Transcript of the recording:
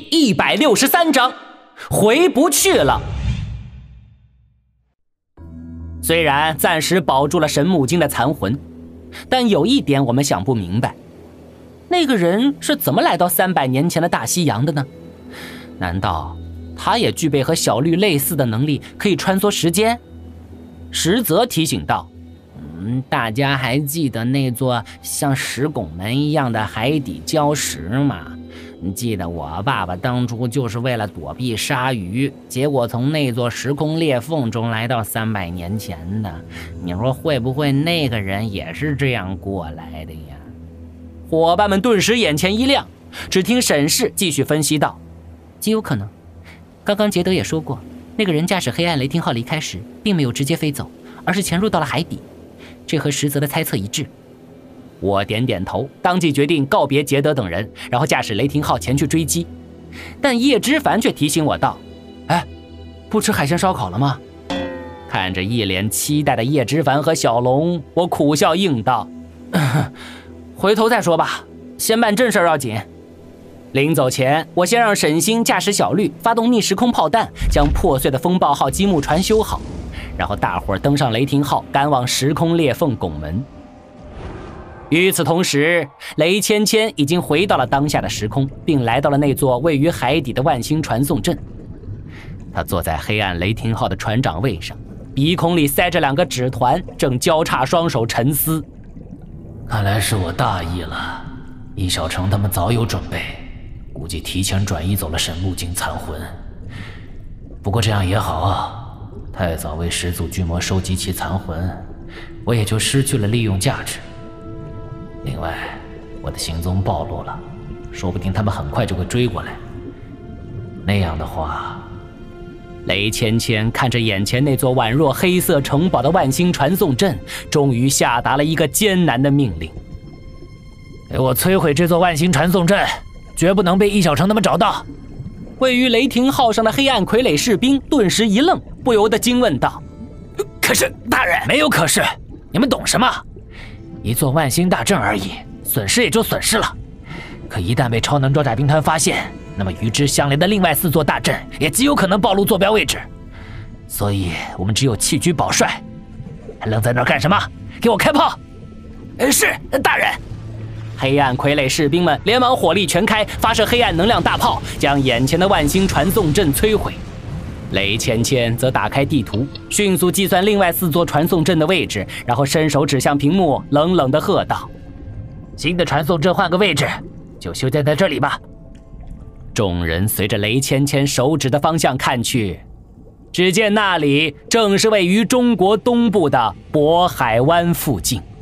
163章，回不去了。虽然暂时保住了神木精的残魂，但有一点我们想不明白，那个人是怎么来到300年前的大西洋的呢？难道他也具备和小绿类似的能力，可以穿梭时间？石泽提醒道：大家还记得那座像石拱门一样的海底礁石吗？记得我爸爸当初就是为了躲避鲨鱼，结果从那座时空裂缝中来到300年前的。你说会不会那个人也是这样过来的呀？伙伴们顿时眼前一亮，只听沈氏继续分析道：极有可能。刚刚杰德也说过，那个人驾驶黑暗雷霆号离开时并没有直接飞走，而是潜入到了海底，这和石泽的猜测一致。我点点头，当即决定告别杰德等人，然后驾驶雷霆号前去追击。但叶之凡却提醒我道：不吃海鲜烧烤了吗？看着一脸期待的叶之凡和小龙，我苦笑应道：回头再说吧，先办正事要紧。临走前，我先让沈星驾驶小绿发动逆时空炮弹，将破碎的风暴号积木船修好，然后大伙儿登上雷霆号，赶往时空裂缝拱门。与此同时，雷芊芊已经回到了当下的时空，并来到了那座位于海底的万星传送阵。他坐在黑暗雷霆号的船长位上，鼻孔里塞着2个纸团，正交叉双手沉思。 看来是我大意了，易小成他们早有准备，估计提前转移走了神木精残魂。不过这样也好啊，太早为始祖巨魔收集其残魂，我也就失去了利用价值。另外，我的行踪暴露了，说不定他们很快就会追过来。那样的话， 雷芊芊看着眼前那座宛若黑色城堡的万星传送阵，终于下达了一个艰难的命令： 给我摧毁这座万星传送阵，绝不能被易小成他们找到。 位于雷霆号上的黑暗傀儡士兵顿时一愣，不由得惊问道： 可是大人，没有可是，你们懂什么？一座万星大阵而已，损失也就损失了。可一旦被超能装甲兵团发现，那么与之相连的另外4座大阵也极有可能暴露坐标位置。所以我们只有弃车保帅。还愣在那儿干什么？给我开炮！是，大人。 黑暗傀儡士兵们连忙火力全开，发射黑暗能量大炮，将眼前的万星传送阵摧毁。雷芊芊则打开地图，迅速计算另外4座传送阵的位置，然后伸手指向屏幕，冷冷地喝道： 新的传送阵换个位置，就修建在这里吧。 众人随着雷芊芊手指的方向看去，只见那里正是位于中国东部的渤海湾附近。